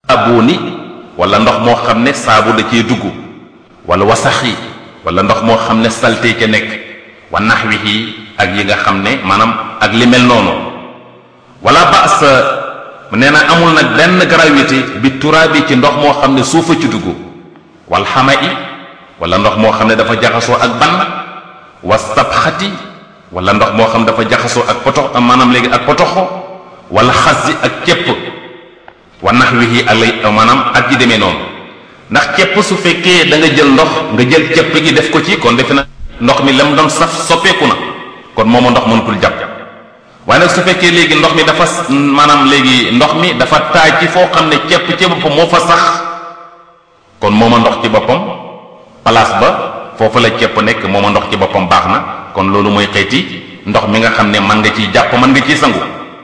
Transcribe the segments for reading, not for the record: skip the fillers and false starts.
abuni wala ndox moo xam ne saabu da cee dugg wala wasaxi wala ndox moo xam ne salte ca nekk wa naxwihi ak yi nga xam ne maanaam ak li mel noonu wala baas nee na amul nag benn gravité bi turaabi ci ndox moo xam ne suufa ci dugg wal xama i wala ndox moo xam ne dafa jaxasoo ak ban wa sabxati wala ndox moo xam dafa jaxasoo ak potox maanaam léegi ak potoxo wala xasi ak cepp wa naxwihi ak lay maanaam ak yi demee noonu ndax cepp su fekkee da nga jël ndox nga jël cepp gi def ko ci kon defe na ndox mi lam doon saf soppeeku na kon mooma ndox mënutul jàpp waaye nag su fekkee léegi ndox mi dafa maanaam léegi ndox mi dafa taaj ci foo xam ne cepp ci boppam moo fa sax kon mooma ndox ci boppam place ba foofu la cepp nekk mooma ndox ci boppam baax na kon loolu mooy xeeti ndox mi nga xam ne mën nga ciy jàpp mën nga ciy sangu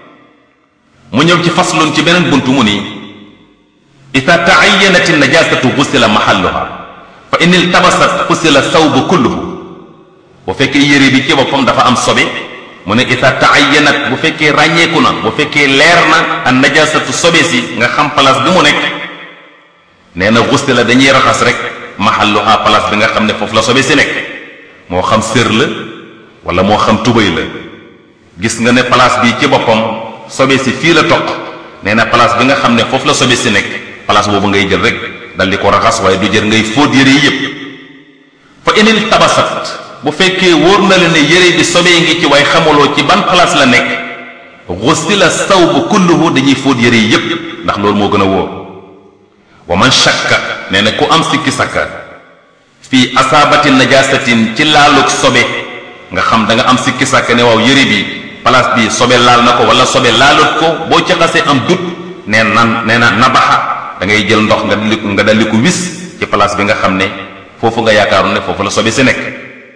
mu ñëw ci faslun ci beneen buntu mu ni ida taayyanat najasatu xusila mahalluha fa in iltabasat xusila sawbu kulluhu bu fekkee yére bi ci boppam dafa am sobe mu ne ida taayyanat bu fekkee ràññeeku na bu fekkee leer na an najasatu sobe si nga xam place bi mu nekk nee na xusila dañuy raxas rek mahalluha place bi nga xam ne foofu la sobe si nekk moo xam sër la wala moo xam tubay la gis nga ne place bi ci boppam sobe si fii la toq nee na place bi nga xam ne foofu la sobe si nekk place boobu ngay jël rek dal di ko raxas waaye du jër ngay fóot yére yi yépp fa inil tabasat bu fekkee wóor na la ne yére bi sobe ngi ci waaye xamuloo ci ban place la nekk ghusila sawbu kulluhu dañuy fóot yére yi yépp ndax loolu moo gën a wóor wa man shakka nee na ku am sikki sakka fii asaabati najasatin ci laalug sobe nga xam da nga am sikki sakka ne waaw yére bi place bi sobe laal na ko wala sobe laalut ko boo ci xasee am dut nee na nabaxa da ngay jël ndox nga daldi ko wis ci place bi nga xam ne foofu nga yaakaaru ne foofu la sobe si nekk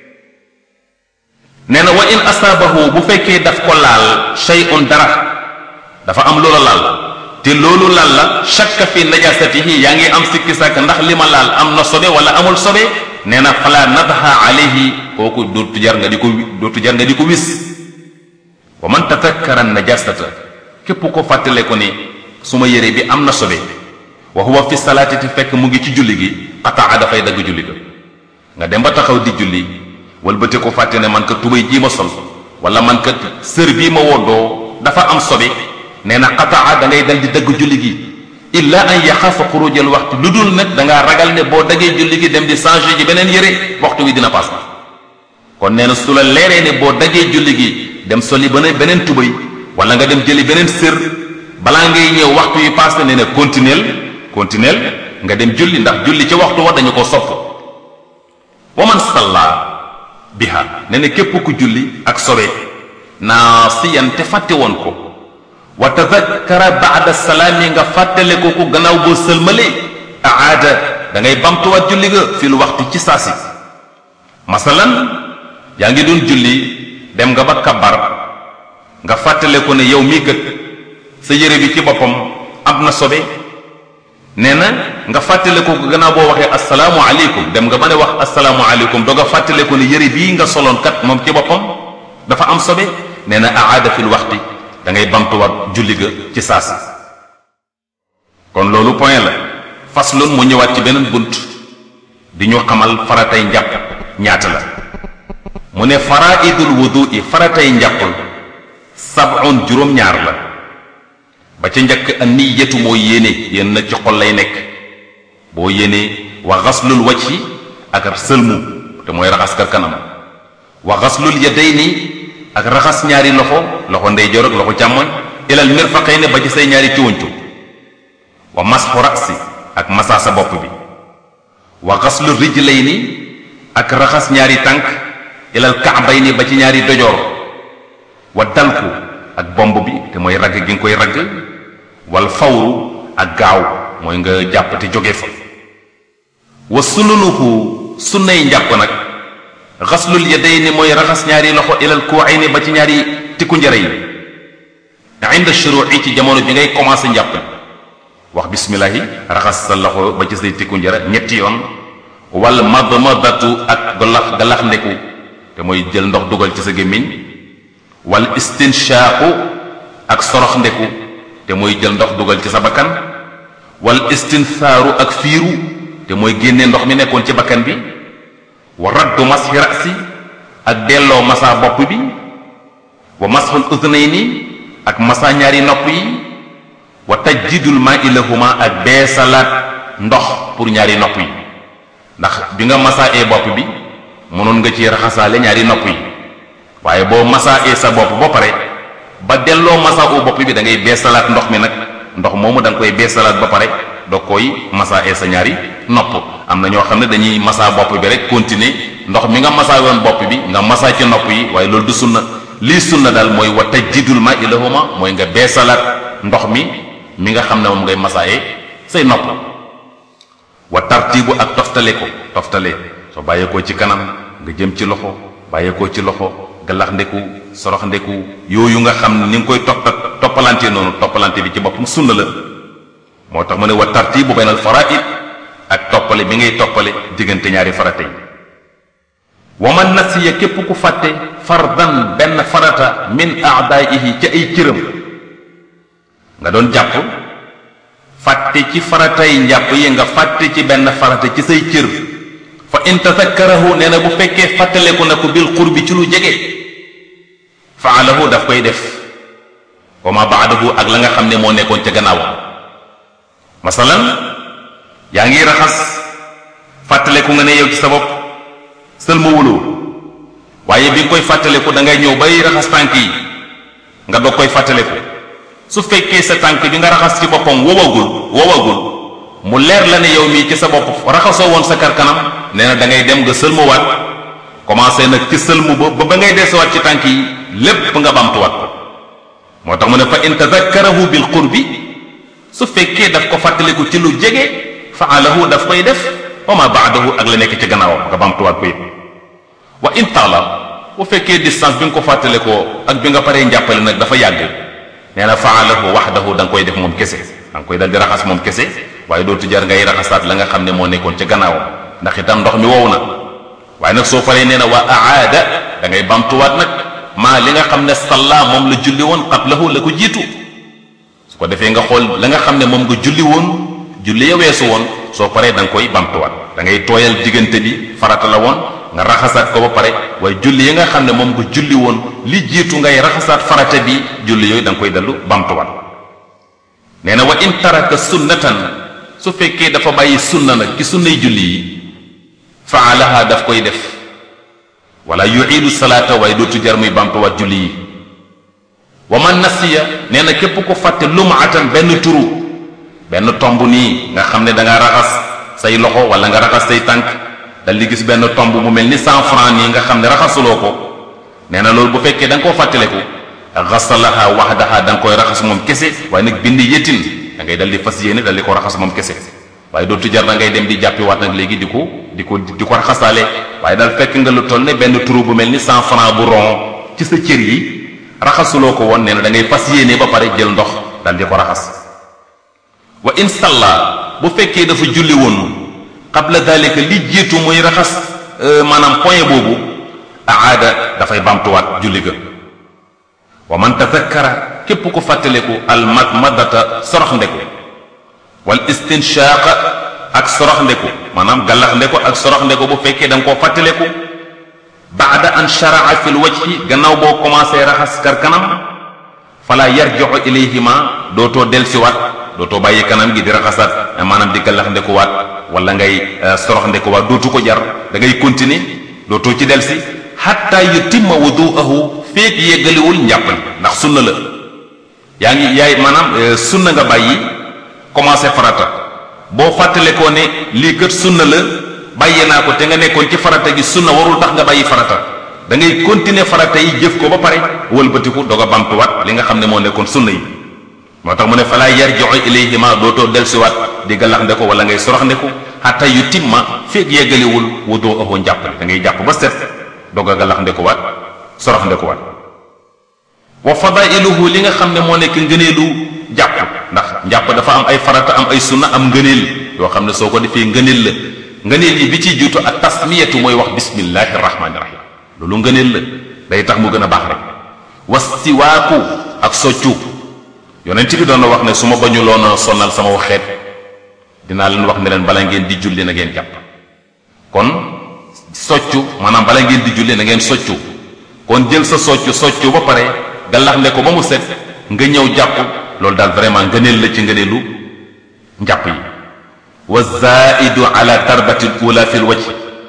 nee na wa in asaabahu bu fekkee daf ko laal shay'un dara dafa am loola laal te loolu laal la shakka fi najasatihi yaa ngi am sikki sàkk ndax li ma laal am na sobe wala amul sobe nee na fala nadaha alayhi kooku dootu jar nga di ko wis wa man tatakkara najasata képp ko fàttale ko ni suma yére bi am na sobe wa huwa fi salaati te fekk mu ngi ci julli gi qataa dafay dagg julli ga nga dem ba taxaw di julli walbati ko fàtte ne man ka tubay jii ma sol wala man ka sër bii ma woddoo dafa am sobe nee na qataa da ngay dal di dagg julli gi illa an yaxaafa xurujal waxtu lu dul nag da ngaa ragal ne boo daggee julli gi dem di changer ji beneen yére waxtu wi dina paas kon nee na su la leeree ne boo daggee julli gi dem soli beneen tubay wala nga dem jëli beneen sër balaa ngay ñëw waxtu yi paase nee na continuel nga dem julli ndax julli ci waxtu wa dañu ko sopp wa man salla biha nee na képp ku julli ak sobe naasiyan te fàtte woon ko wa tadakkara baada salaami nga fàttale ko ku gannaaw boo sëlmalee aada da ngay bamtuwaat julli ga fil waxtu ci saasi masalan yaa ngi doon julli dem nga ba kabar nga fàttale ko ne yow mii kat sa yére bi ci boppam am na sobe nee na nga fàttale ko gannaaw boo waxee asalaamu aleykum dem nga ba ne wax asalaamu aleykum doo nga fàttale ko ne yére bii nga soloon kat moom ci boppam dafa am sobe nee na aada fil waxti da ngay bamtuwaat julli ga ci saasi kon loolu point la faslun mu ñëwaat ci beneen bunt di ñu xamal faratay njàpp ñaata la mu ne faraidul wudu'i faratay njàppul sab'un juróom-ñaar la ba ca njëkk an niyatu moo yéene yéen nag ci xol lay nekk boo yéenee wa xaslul wajhi ak sëlmu te mooy raxas kar kanam wa xaslul yadayni ak raxas ñaari loxo ndeyjoor ak loxo càmmoñ ilal mirfaqayni ba ci say ñaari ciwuncu wa masxu rasi ak masaa sa bopp bi wa xaslu rijlayni ak raxas ñaari tànk ilal ka'bayni ba ci ñaari dojoor wa dalku ak bomb bi te mooy ragg gi nga koy ragg wal fawru ak gaaw mooy nga jàpp te jóge fa wa sununuhu sunnay njàpp nag xaslul yadayni mooy raxas ñaari loxo ilal kuwayni ba ci ñaari tikku njëre yi inda shuru'i ci jamono bi ngay commencé njàpp wax bismillahi raxas sa loxo ba ci say tikku njëre ñetti yoon wal madmadatu ak galax ndeku te mooy jël ndox dugal ci sa gémmiñ wal istinshaqu ak sorox ndeku te mooy jël ndox dugal ci sa bakkan wal istinthaaru ak fiiru te mooy génne ndox mi nekkoon ci bakkan bi wa raddu mashi ra'si ak delloo masa bopp bi wa mashul udhnayni ak masa ñaari nopp yi wa tajjidul ma'i lahuma ak beesalaat ndox pour ñaari nopp yi ndax bi nga masa ee bopp bi mënoon nga ci raxasaale ñaari nopp yi waaye boo masa ee sa bopp ba pare ba delloo masa u bopp bi da ngay beesalaat ndox mi nag ndox moomu da nga koy beesalaat ba pare doo koy masa ee sa ñaari nopp am na ñoo xam ne dañuy masa bopp bi rek continuer ndox mi nga masa woon bopp bi nga masa ci nopp yi waaye loolu du sunna lii sunna daal mooy wa tajjidul ma'i lahuma mooy nga beesalaat ndox mi nga xam ne moom ngay masa ee say nopp wa tartibu ak toftale soo bàyyeekoo ci kanam nga jëm ci loxo bàyyeekoo ci loxo galax ndeku sorox ndeku yooyu nga xam ne ni nga koy toppalante noonu toppalante bi ci boppam sunna la moo tax mu ne wa tartibu baynal fara'id ak toppale bi ngay toppale diggante ñaari farata yi wa man nasiya képp ku fàtte fardan benn farata min a'da'ihi ca ay cëram nga doon jàpp fàtte ci faratay njàpp yi nga fàtte ci benn farata ci say cër fa in tazakkarahu nee na bu fekkee fàttaleku na ko bil qurbi ci lu jege fa'alahu daf koy def wa ma ba'dahu ak la nga xam ne moo nekkoon ca gannaaw masalan yaa ngi raxas fàttaleku nga ne yow ci sa bopp sëlma wuloo waaye bi nga koy fàttaleku da ngay ñëw bay raxas tànk yi nga doog koy fàttaleku su fekkee sa tànk bi nga raxas ci boppam wowagul mu leer la ne yow mii ci sa bopp raxasoo woon sa kar kanam nee na da ngay dem nga sëlmuwaat commencé nag ci sëlmu ba ngay desewaat ci tànk yi lépp nga bamtuwaat ko moo tax mu ne fa in tazakkarahu bil qurbi su fekkee daf ko fàttaliku ci lu jege fa'alahu daf koy def wa ma ba'dahu ak la nekk ci gannaawam nga bamtuwaat ko yëpp wa in taala bu fekkee distance bi nga ko fàttalikoo ak bi nga paree njàppale nag dafa yàgg nee na fa'alahu wahdahu da nga koy def moom kese da nga koy dal di raxas moom kese waaye dootu jar ngay raxasaat la nga xam ne moo nekkoon ca gannaawam ndax itam ndox mi wow na waaye nag soo paree nee na wa aada da ngay bamtuwaat nag maa li nga xam ne salla moom la julli woon qablahu la ko jiitu su ko defee nga xool la nga xam ne moom nga julli woon julli ya weesu woon soo paree da nga koy bamtuwaat da ngay tooyal diggante bi farata la woon nga raxasaat ko ba pare waaye julli yi nga xam ne moom nga julli woon li jiitu ngay raxasaat farata bi julli yooyu da nga koy dellu bamtuwaat nee na wa in taraka sunnatan su fekkee dafa bàyyi sunna nag ci sunnay julli yi faalaha daf koy def wala yu'idu salaata waaye dootu jar muy bamtuwaat julli yi wa man nasiya nee na képp ko fàtte lumaatan benn turu benn tomb nii nga xam ne da nga raxas say loxo wala nga raxas say tànk dal di gis benn tomb mu mel ni 100 francs nii nga xam ne raxasuloo ko nee na loolu bu fekkee da nga koo fàttaleku ghasalaha wahdaha da nga koy raxas moom kese waaye nag bind yëttin da ngay dal di fas yéene dal di ko raxas moom kese waaye dootu jar na ngay dem di jàppiwaat nag léegi di ko raxasaale waaye dal fekk nga lu toll ne benn turu bu mel ni 100 francs bu rond ci sa cër yi raxasuloo ko woon nee na da ngay fas yéene ba pare jël ndox dal di ko raxas wa in salla bu fekkee dafa julli woon qabla dalika li jiitu muy raxas maanaam point boobu aada dafay bamtuwaat julli ga wa man tazakkara képp ko fàttaleku al madmadata sorox ndeku wal istinshaq ak sorox ndeku maanaam gallax ndeku ak sorox ndeku bu fekkee da nga koo fàttaleku baada an shara'a fil wajhi gannaaw boo commencé raxas kar kanam fala yarji'u ilayhima dootoo delsiwaat dootoo bàyyi kanam gi di raxasaat maanaam di gallax ndekuwaat wala ngay sorox ndekuwaat dootu ko jar da ngay continuer dootoo ci delsi hatta yutimma wudu'ahu feek yeggaliwul njàppal ndax sunna la yaay maanaam sunna nga bàyyi commencé farata boo fàttale ko ne lii kat sunna la bàyyi naa ko te nga nekkoon ci farata gi sunna warul tax nga bàyyi farata da ngay continuer farata yi jëf ko ba pare wëlbatiku doog a bamtuwaat li nga xam ne moo nekkoon sunna yi moo tax mu ne falaa yarji'u ilayhima dootoo delsiwaat di gallax ndeko wala ngay sorox ndeko hatta yutimma feek yeggaliwul wudu'ahu njàppal da ngay jàpp ba set doog a gallax ndekuwaat sorox ndekuwaat wa fadailuhu li nga xam ne moo nekk ngëneelu jàpp ndax njàpp dafa am ay farata am ay sunna am ngëneel yoo xam ne soo ko defee ngëneel la ngëneel yi bi ci jiitu ak tasmiyatu mooy wax bismillahi rahmani rahim loolu ngëneel la day tax mu gën a baax rek wastiwaaku ak soccu yonent bi doon na wax ne su ma bañu loon sonal sama waxeet dinaa leen wax ne leen bala ngeen di julli na ngeen jàpp kon soccu maanaam bala ngeen di julli na ngeen soccu kon jël sa soccu ba pare galax ne ko ba mu set nga ñëw jàpp loolu daal vraiment ngëneel la ci ngëneelu njàpp yi wa zaidu ala tarbati ula fi lwajh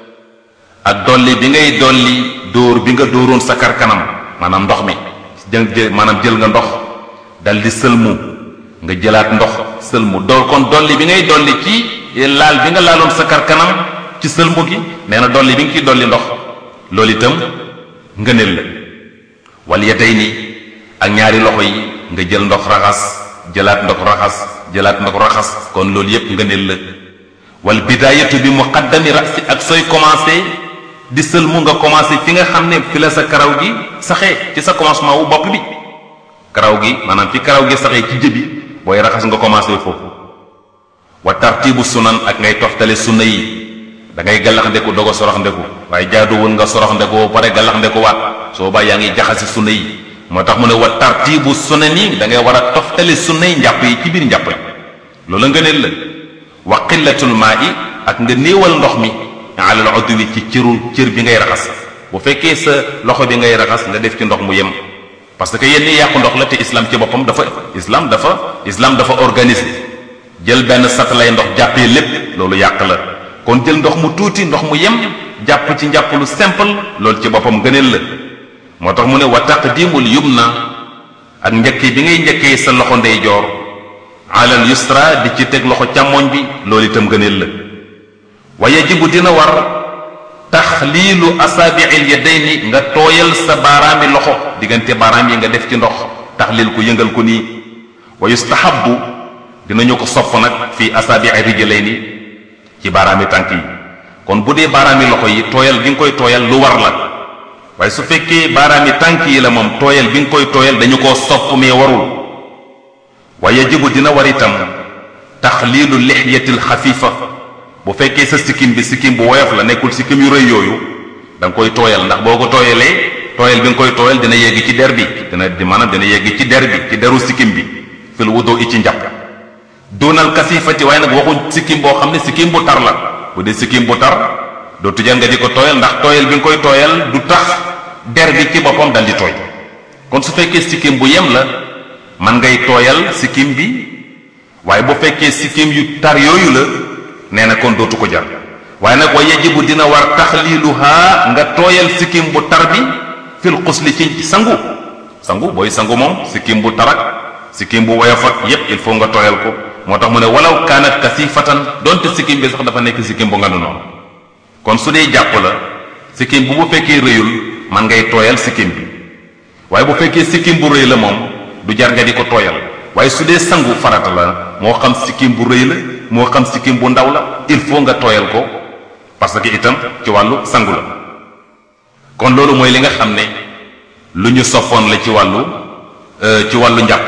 ak dolli bi ngay dolli dóor bi nga dóoroon sa kar kanam maanaam ndox mi maanaam jël nga ndox dal di sëlmu nga jëlaat ndox sëlmu door kon dolli bi ngay dolli ci laal bi nga laaloon sa kar kanam ci sëlmu gi nee na dolli bi nga ciy dolli ndox loolu itam ngëneel la wal yadayni ak ñaari loxo yi nga jël ndox raxas jëlaat ndox raxas jëlaat ndox raxas kon loolu yépp ngëneel la wal bidayatu bi muqaddami ra'si ak sooy commencé di sëlmu nga commencé fi nga xam ne fi la sa karaw gi saxee ci sa commencement wu bopp bi karaw gi maanaam fi karaw gi saxee ci jëbi booy raxas nga commencé foofu wa tartibu sunan ak ngay toftale sunna yi da ngay gàllax ndeku dogo sorox ndeku waaye jaaduwul nga sorox ndeku ba pare gàllax ndeku waat soo baa yaa ngi jaxasi sunna yi moo tax mu ne wa tartibu sunan yi da ngay war a toftale sunna yi njàpp yi ci biir njàpp yi loolu ngëneel la wa qillatul maa'i ak nga néewal ndox mi alal udwi ci cër bi ngay raxas bu fekkee sa loxo bi ngay raxas nga def ci ndox mu yem parce que yenn yàqu ndox la te islam ci boppam islam dafa organiser jël benn satalay ndox jàppee lépp loolu yàq la kon jël ndox mu tuuti ndox mu yem jàpp ci njàpp lu simple loolu ci boppam gëneel la moo tax mu ne wa taqdimul yumna ak njëkkee bi ngay njëkkee sa loxo ndeyjoor alal yusra di ci teg loxo càmmoñ bi loolu itam gëneel la wa yajibu dina war taxliilu asaabi'il yadayni nga tooyal sa baaraami loxo diggante baaraam yi nga def ci ndox taxliil ko yëngal ko nii wa yustahabbu dinañu ko sopp nag fii asaabi'i rijlayni ci baaraami tànk yi kon bu dee baaraami loxo yi tooyal bi nga koy tooyal lu war la waaye su fekkee baaraami tànk yi la moom tooyal bi nga koy tooyal dañu koo sopp mais warul wa yajibu dina war itam taxliilu lixyatil xafiifa bu fekkee sa sikkim bi sikkim bu woyof la nekkul sikkim yu rëy yooyu da nga koy tooyal ndax boo ko tooyalee tooyal bi nga koy tooyal dina yegg ci der bi dina yegg ci der bi ci deru sikkim bi fil wudu i ci njàpp doonal kasifati waaye nag waxuñ sikkim boo xam ne sikkim bu tar la bu dee sikkim bu tar doo tujal nga di ko tooyal ndax tooyal bi nga koy tooyal du tax der bi ci boppam dal di tooy kon su fekkee sikkim bu yem la man ngay tooyal sikkim bi waaye bu fekkee sikkim yu tar yooyu la nee na kon dootu ko jar waaye nag wa yajibu dina war taxliiluha nga tooyal sikkim bu tar bi fil xusli ci sangu booy sangu moom sikkim bu tarak sikkim bu woyof ak yépp il faut nga tooyal ko moo tax mu ne walaw kaanat kasifatan donte sikkim bi sax dafa nekk sikkim bu nganu noonu kon su dee jàpp la sikkim bu fekkee rëyul man ngay tooyal sikkim bi waaye bu fekkee sikkim bu rëy la moom du jar nga di ko tooyal waaye su dee sangu farata la moo xam sikkim bu rëy la moo xam sikkim bu ndaw la il faut nga tooyal ko parce que itam ci wàllu sangu la kon loolu mooy li nga xam ne lu ñu soppoon la ci wàllu njàpp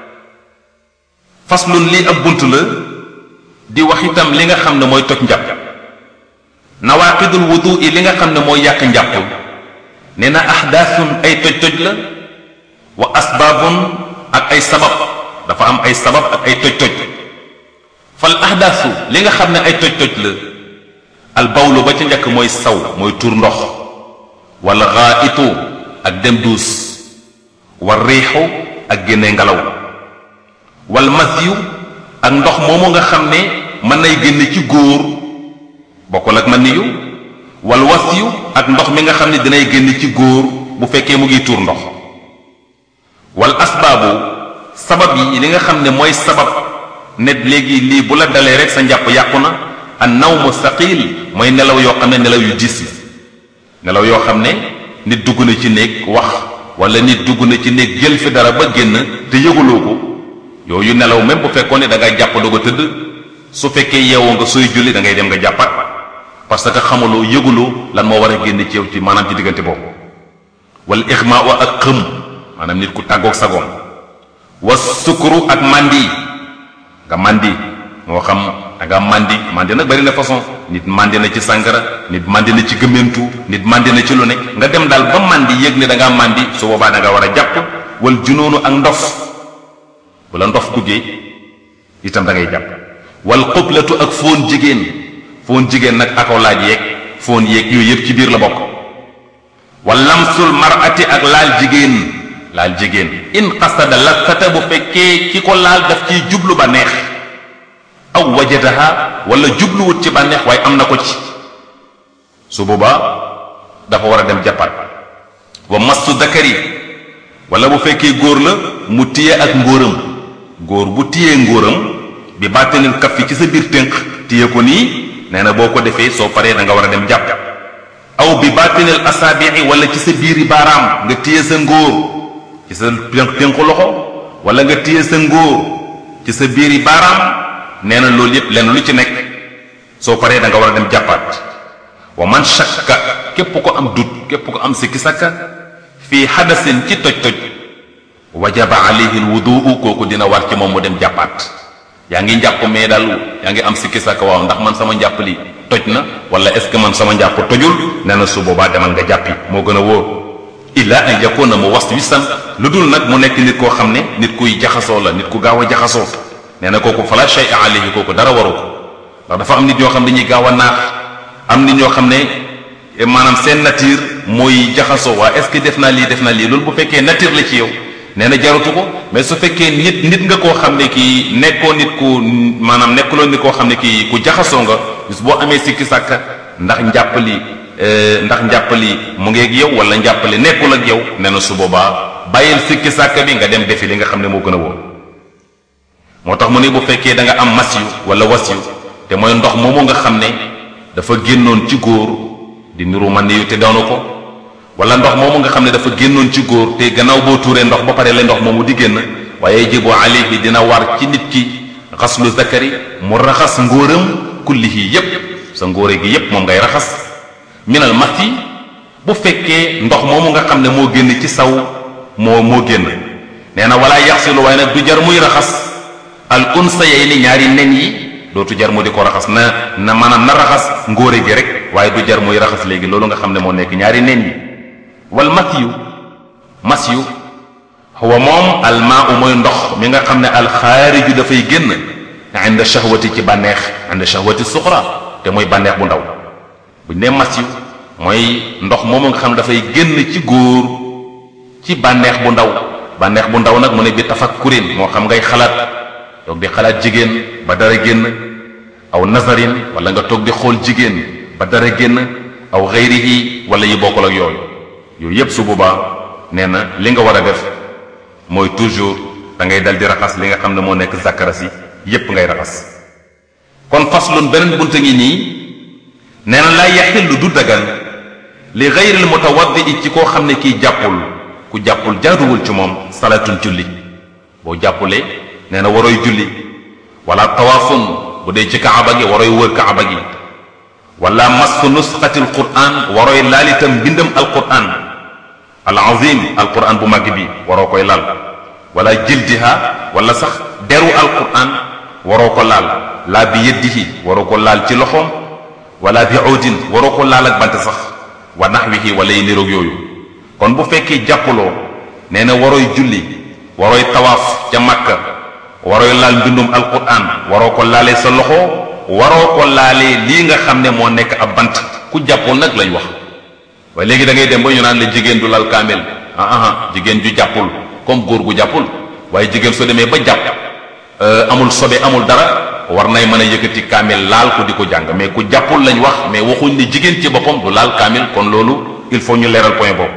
faslun lii ab bunt la di wax itam li nga xam ne mooy toj njàpp nawaaqidul wudu li nga xam ne mooy yàq njàpp nee na ahdaasun ay toj-toj la wa asbaabun ak ay sabab dafa am ay sabab ak ay toj-toj fal ahdaasu li nga xam ne ay toj-toj la al bawlu ba ca njëkk mooy saw mooy tur ndox wala xaaitu ak dem duus wal riixu ak génne ngelaw wal masyu ak ndox moomu nga xam ne mën nay génne ci góor bokkul ak man niyu wal wasyu ak ndox mi nga xam ne dinay génne ci góor bu fekkee mu ngi tuur ndox wal asbaabu sabab yi li nga xam ne mooy sabab ne léegi lii bu la dalee rek sa njàpp yàqu na an nawmu saqil mooy nelaw yoo xam ne nelaw yu diis la nelaw yoo xam ne nit dugg na ci néeg wax wala nit dugg na ci néeg jël fi dara ba génn te yëguloo ko yooyu nelaw même bu fekkoon ne da ngay jàpp doog a tëdd su fekkee yeewoo nga sooy julli da ngay dem nga jàppat parce que xamuloo yëguloo lan moo war a génn ci yow ci maanaam ci diggante boobu wala ixma wa ak xëm maanaam nit ku tàggoog sagoom wa sukuru ak mandi nga mandi moo xam da nga mandi nag bari na façon nit mandi na ci sàngara nit mandi na ci gëmmentu nit mandi na ci lu nekk nga dem daal ba mandi yëg ne da ngaa mandi su boobaa da nga war a jàpp wal junoonu ak ndof bu la ndof duggee itam da ngay jàpp wal xublatu ak foon jigéen nag akolaaj yeeg foon yeeg yooyu yëpp ci biir la bokk. wal lamsul mar'ati ak laal jigéen in qasada lazzata bu fekkee ki ko laal daf ciy jublu ba neex aw wajadaha wala jubluwut ci ba neex waaye am na ko ci su boobaa dafa war a dem jàppaat. wa massu dakari wala bu fekkee góor la mu téye ak ngóoram góor bu téyee ngóoram bi bàttanil kaffi ci sa biir tënk téye ko nii nee na boo ko defee soo paree da nga war a dem jàpp. aw bi bàttanil asaabii wala ci sa biiri baaraam nga téye sa ngóor ci sa tënku loxo wala nga téye sa ngóor ci sa biiri baaraam nee na loolu yépp lenn lu ci nekk soo paree da nga war a dem jàppaat. wa man shakka képp ko am dut képp ko am sikki sakka fii hadasin ci toj-toj wajaba alayhi alwuduu kooku dina war ci moom mu dem jàppaat. yaa ngi njàpp mais daal yaa ngi am sikki sakka waaw ndax man sama njàpp li toj na wala est ce que man sama njàpp tojul nee na su boobaa demal nga jàppi moo gën a wóor. illa an yakuna muwaswisan lu dul nag mu nekk nit koo xam ne nit kuy jaxasoo la nit ku gaaw a jaxasoo nee na kooku fala shay'a alayhi kooku dara waru ko ndax dafa am nit ñoo xam ne dañuy gaaw a naax am nit ñoo xam ne maanaam seen nature mooy jaxasoo waa est ce que def naa lii loolu bu fekkee nature la ci yow nee na jarutu ko mais su fekkee nit nga koo xam ne kii nekkoo nit ku maanaam nekkuloo nit koo xam ne kii ku jaxasoo nga bis boo amee sikki sàkka ndax njàppali mu ngeeg yow wala njàppali nekkul ak yow nee na su boobaa bàyyil sikki sàkka bi nga dem defi li nga xam ne moo gën a wóor. moo tax mu ne bu fekkee da nga am masyu wala wasyu te mooy ndox moomu nga xam ne dafa génnoon ci góor di niru man yu te doonu ko wala ndox moomu nga xam ne dafa génnoon ci góor te gannaaw boo tuuree ndox ba pare la ndox moomu di génn waaye yajibu alayhi dina war ci nit ki xaslu zakari mu raxas ngóoram kullihi yépp sa ngóore gi yépp moom ngay raxas minal masi bu fekkee ndox moomu nga xam ne moo génn ci saw moo génn nee na wala yaxsilu waaye nag du jar muy raxas al unsayayni ñaari nen yi dootu jar mu di ko raxas na maanaam na raxas ngóore gi rek waaye du jar muy raxas léegi loolu nga xam ne moo nekk ñaari nen yi. wal masyu huwa moom almaau mooy ndox mi nga xam ne alxaariju dafay génn inda shahwati ci bànneex inda shahwati suxra te mooy bànneex bu ndaw buñ ne masyu mooy ndox moomu nga xam ne dafay génn ci góor ci bànneex bu ndaw nag mu ne bi tafakkurin moo xam ngay xalaat toog di xalaat jigéen ba dara génn aw nazarin wala nga toog di xool jigéen ba dara génn aw xayrihi wala yi bokkul ak yooyu yépp su boobaa nee na li nga war a def mooy toujours da ngay dal di raxas li nga xam ne moo nekk zakara si yépp ngay raxas. kon faslun beneen bunta ngi nii nee na laa yaxillu du dagan li gayril mutawaddi ci koo xam ne kii ku jàppul jaaduwul ci moom salatun julli boo jàppulee nee na warooy julli wala tawaafun bu dee ci kaaba gi warooy wër kaaba gi wala masfu nusxatil quran warooy laal itam mbindam alquran al azim alquran bu màgg bi waroo koy laal wala jildiha wala sax deru alquran waroo ko laal laa bi yeddihi waroo ko laal ci loxoom wala bi oodin waroo ko laal ak bant sax wa naxwihi wala yi niroog yooyu kon bu fekkee jàppuloo nee na warooy julli warooy tawaaf ca makka warooy laal mbindum alquran waroo ko laalee sa loxo waroo ko laalee lii nga xam ne moo nekk ab bant ku jàppul nag lañ wax waaye léegi da ngay dem ba ñu naan la jigéen du lal kaamel jigéen ju jàppul comme góor gu jàppul waaye jigéen soo demee ba jàpp amul sobe amul dara war nay mën a yëkkati kaamel laal ko di ko jàng mais ku jàppul lañ wax mais waxuñ ne jigéen ci boppam du laal kaamel kon loolu il faut ñu leeral point boobu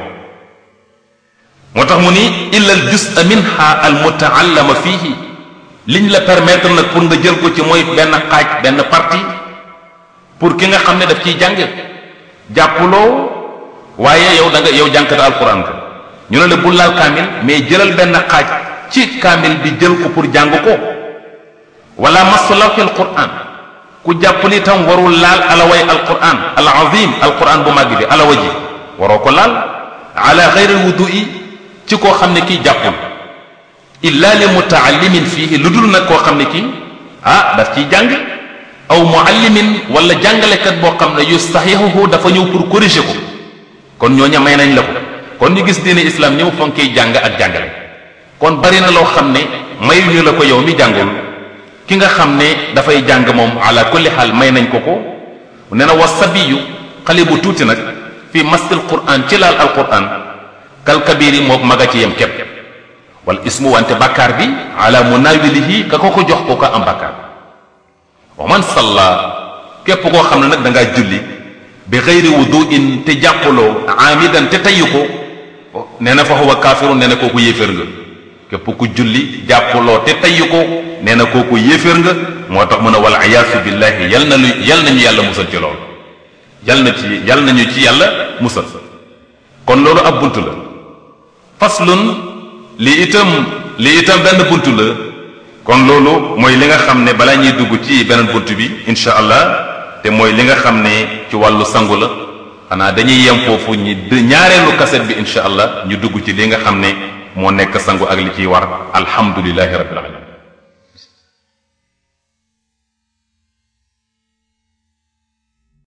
moo tax mu ni illa al juz'a minha al mutaallama fihi liñ la permettre nag pour nga jël ko ci mooy benn xaaj benn partie pour ki nga xam ne daf ciy jàng jàppuloo waaye yow jànkata alquran ko ñu ne la bul laal kaamil mais jëlal benn xaaj ci kaamil bi jël ko pour jàng ko wala masu lawxil quran ku jàppul itam warul laal alaway alquran al azim alquran bu màgg bi alawa ji waroo ko laal ala xayril wudu'i ci koo xam ne kii jàppul illa li mutaallimin fiihi lu dul nag koo xam ne kii daf ciy jàng aw muallimin wala jàngalekat boo xam ne yustahihuhu dafa ñëw pour corriger ko kon ñooña may nañ la ko kon ñu gis diine islam ñëw fonkee jàng ak jàngale kon bari na loo xam ne mayuñu la ko yow mi jàngul ki nga xam ne dafay jàng moom ala kulli xaal may nañ ko ko nee na wa sabiyu xale bu tuuti nag fi masil quran ci laal alquran kal kabiri mook maga ci yem képp wal ismu wante bàkkaar bi ala munawilihi ka ko jox ko am bàkkaar wa man salla képp koo xam ne nag da ngaa julli bi xeyri wuduin te jàppaloo amidan te tayyu ko nee na fa huwa kaafirun nee na kooku yéeféer nga képp ku julli jàppaloo te tayyu ko nee na kooku yéeféer nga moo tax mu ne wal iyaasu billahi yal nañu yàlla musal ci loolu yal nañu ci yàlla musal kon loolu ab bunt la faslun li itam benn bunt la kon loolu mooy li nga xam ne balaa ñuy dugg ci beneen bunt bi insha allah te mooy li nga xam ne ci wàllu sangu la xanaa dañuy yem foofu ñaareelu kaset bi insha allah ñu dugg ci li nga xam ne moo nekk sangu ak li ciy war alhamdulillahi rabbil alamin